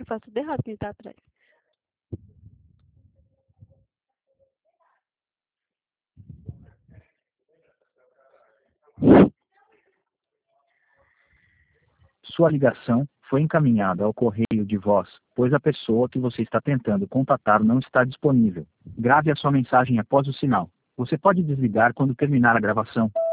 faz tudo errado quem tá atrás. Sua ligação foi encaminhada ao correio de voz, pois a pessoa que você está tentando contatar não está disponível. Grave a sua mensagem após o sinal. Você pode desligar quando terminar a gravação.